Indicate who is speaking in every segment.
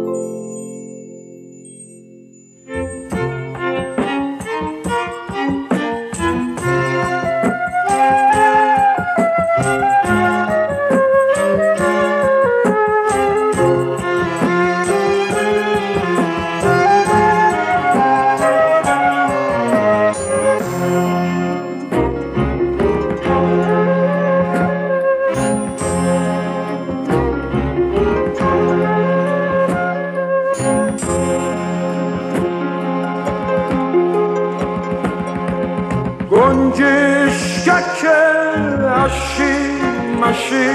Speaker 1: گنجشکک اشی مشی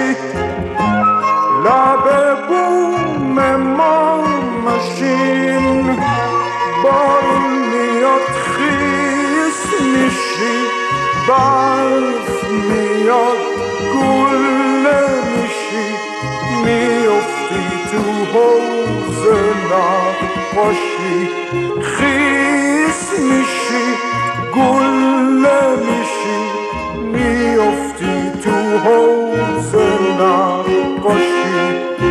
Speaker 1: لب بوم ما مشین بارون میاد خیس میشی برف میاد گله میشی میافتی تو حوض نقاشی خیس میشی گله میشی میافتی تو حوض نقاشی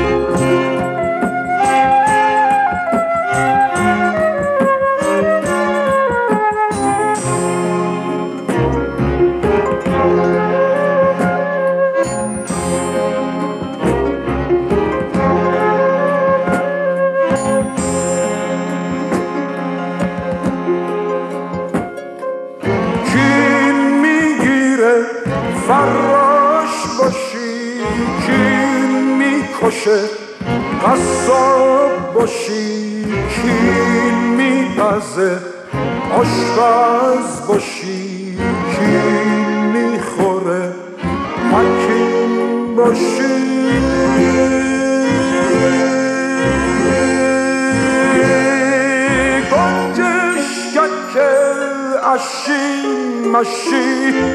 Speaker 1: فراش باشی کین میکشه قصاب باشی کین میپزه آشپز باشی کین میخوره حکیم باشی گنجشکک اشی مشی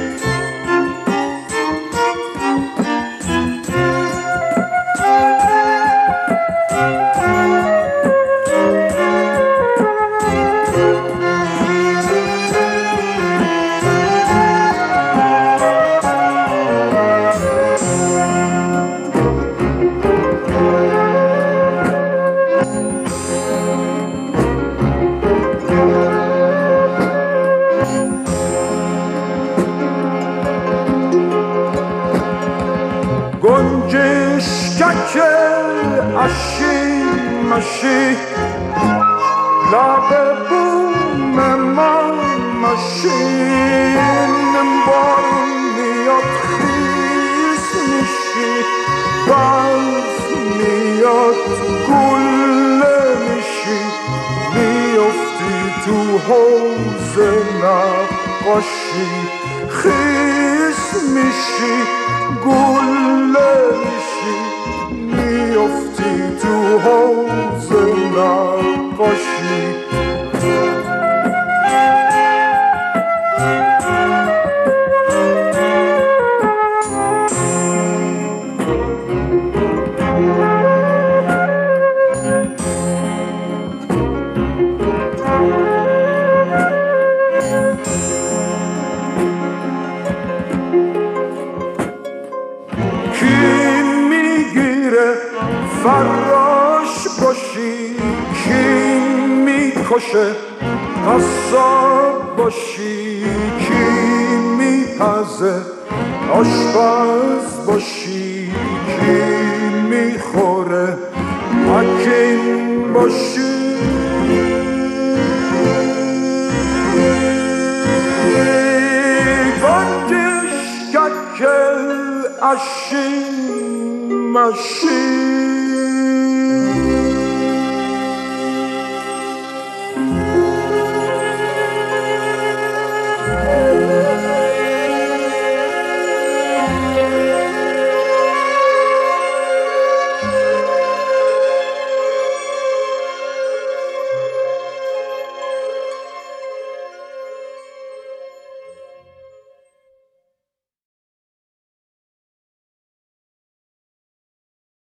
Speaker 1: گنجشکک اشی مشی لب بوم ما مشین بارون میاد خیس میشی برف میاد گله میشی میافتی تو حوض نقاشی خیس میشی گله میشی میافتی تو حوض نقاشی فراش باشی کین میکشه قصاب باشی کین میپزه آشپز باشی کین میخوره حکیم باشی گنجشکک اشی مشی